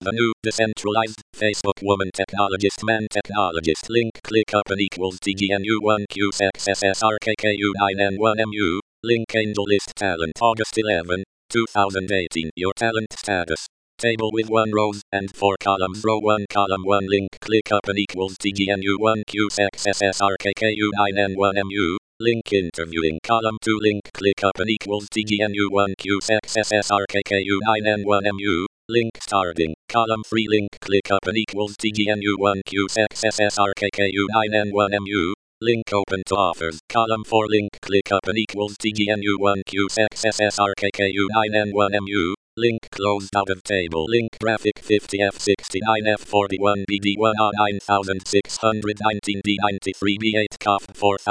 The new decentralized Facebook woman technologist man technologist link ClickUp and equals TGNU1QSXSSRKKU9N1MU link AngelList talent August 11, 2018 your talent status table with 1 rows and 4 columns row 1 column 1 link ClickUp and equals TGNU1QSXSSRKKU9N1MU link interviewing column 2 link ClickUp and equals TGNU1QSXSSRKKU9N1MU link starting column 3 link ClickUp and equals TGNU1QSXSSRKKU9N1MU link open to offers column 4 link ClickUp and equals TGNU1QSXSSRKKU9N1MU link closed out of table link graphic 50F69F41BD1R9619D93B8 COF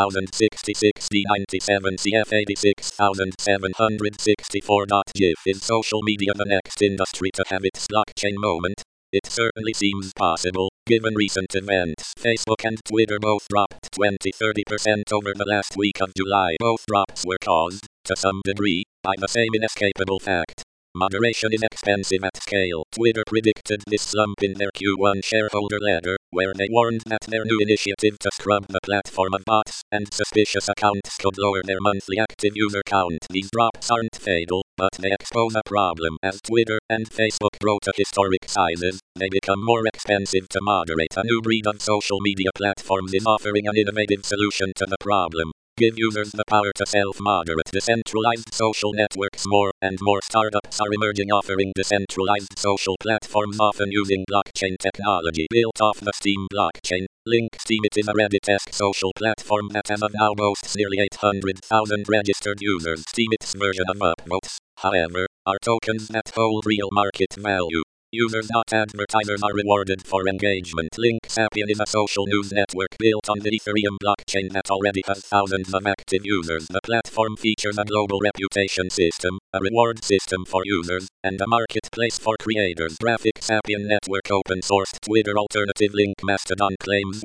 4066D97CF86764.GIF is social media the next industry to have its blockchain moment? It certainly seems possible, given recent events. Facebook and Twitter both dropped 20-30% over the last week of July. Both drops were caused, to some degree, by the same inescapable fact. Moderation is expensive at scale. Twitter predicted this slump in their Q1 shareholder letter, where they warned that their new initiative to scrub the platform of bots and suspicious accounts could lower their monthly active user count. These drops aren't fatal, but they expose a problem. As Twitter and Facebook grow to historic sizes, they become more expensive to moderate. A new breed of social media platforms is offering an innovative solution to the problem. Give users the power to self-moderate decentralized social networks. More and more startups are emerging offering decentralized social platforms often using blockchain technology built off the Steem blockchain. Link Steem. It is a Reddit-esque social platform that as of now boasts nearly 800,000 registered users. Steem, its version of Upvotes, however, are tokens that hold real market value. Users not advertisers are rewarded for engagement. Link Sapien is a social news network built on the Ethereum blockchain that already has thousands of active users. The platform features a global reputation system, a reward system for users, and a marketplace for creators. Graphic Sapien network open sourced Twitter alternative Link Mastodon claims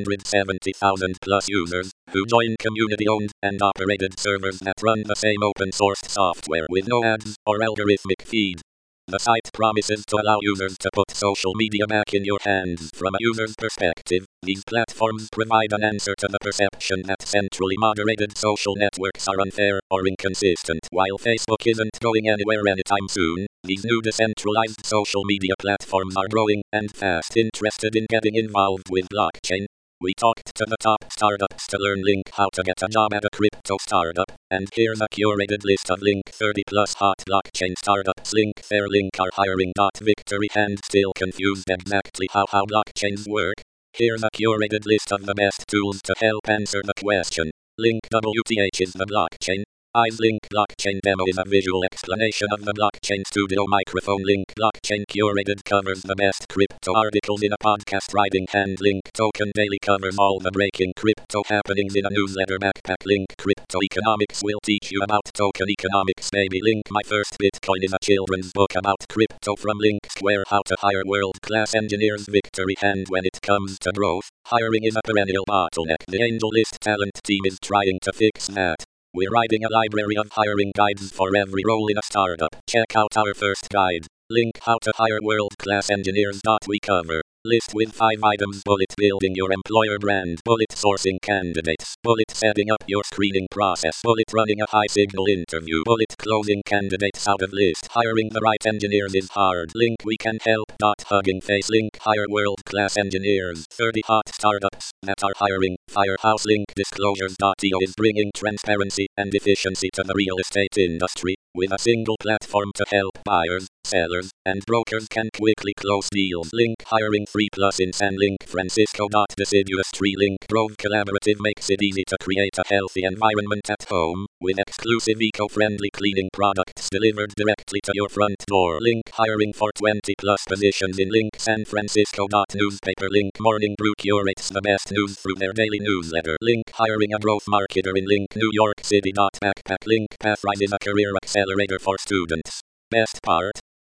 170,000 plus users, who join community-owned and operated servers that run the same open-sourced software with no ads or algorithmic feed. The site promises to allow users to put social media back in your hands. From a user's perspective, these platforms provide an answer to the perception that centrally moderated social networks are unfair or inconsistent. While Facebook isn't going anywhere anytime soon, these new decentralized social media platforms are growing and fast. Interested in getting involved with blockchain? We talked to the top startups to learn Link how to get a job at a crypto startup, and here's a curated list of Link 30 plus hot blockchain startups. Link Fairlink are hiring. Victory and still confused exactly how blockchains work? Here's a curated list of the best tools to help answer the question. Link WTH is the blockchain. ICE Link Blockchain Demo is a visual explanation of the Blockchain Studio microphone. Link Blockchain Curated covers the best crypto articles in a podcast writing hand. Link Token Daily covers all the breaking crypto happenings in a newsletter backpack. Link Crypto Economics will teach you about token economics. Baby Link My First Bitcoin is a children's book about crypto from Link Square. How to hire world-class engineers. Victory hand. When it comes to growth, hiring is a perennial bottleneck. The AngelList talent team is trying to fix that. We're writing a library of hiring guides for every role in a startup. Check out our first guide. Link How to Hire World-Class Engineers. We cover list with 5 items. Bullet building your employer brand. Bullet sourcing candidates. Bullet setting up your screening process. Bullet running a high signal interview. Bullet closing candidates out of list. Hiring the right engineers is hard. Link We Can Help. Hugging Face. Link Hire World-Class Engineers. 30 hot startups that are hiring. Firehouse. Link Disclosures.io is bringing transparency and efficiency to the real estate industry, with a single platform to help buyers, sellers, and brokers can quickly close deals. Link Hiring 3 Plus in San Link Francisco. Deciduous Tree. Link Grove Collaborative makes it easy to create a healthy environment at home, with exclusive eco-friendly cleaning products delivered directly to your front door. Link Hiring for 20 plus positions in Link San Francisco. Newspaper. Link Morning Brew curates the best news through their daily newsletter. Link Hiring a growth marketer in Link New York City. Backpack. Link Pathrise is a career accelerator for students. Best part?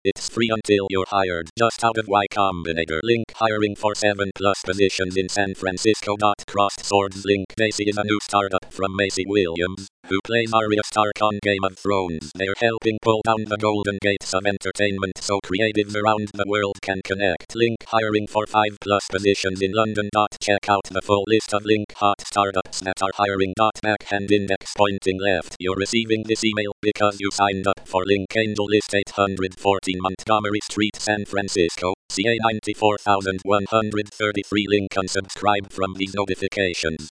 It's free until you're hired. Just out of Y Combinator. Link hiring for 7+ positions in San Francisco. Crossed Swords link. Macy is a new startup from Macy Williams, who plays Arya Stark on Game of Thrones. They're helping pull down the golden gates of entertainment so creatives around the world can connect. Link hiring for 5+ positions in London. Check out the full list of Link hot startups that are hiring. Backhand index pointing left. You're receiving this email because you signed up for Link Angel List 814 Montgomery Street, San Francisco, CA 94133. Link unsubscribe from these notifications.